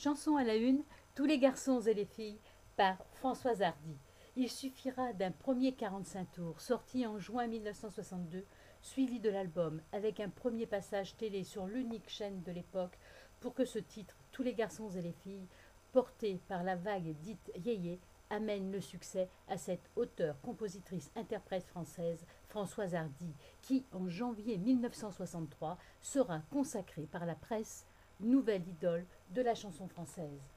Chanson à la une, Tous les garçons et les filles par Françoise Hardy. Il suffira d'un premier 45 tours sorti en juin 1962, suivi de l'album avec un premier passage télé sur l'unique chaîne de l'époque pour que ce titre, Tous les garçons et les filles, porté par la vague dite yéyé, amène le succès à cette auteure-compositrice-interprète française, Françoise Hardy, qui, en janvier 1963, sera consacrée par la presse nouvelle idole de la chanson française.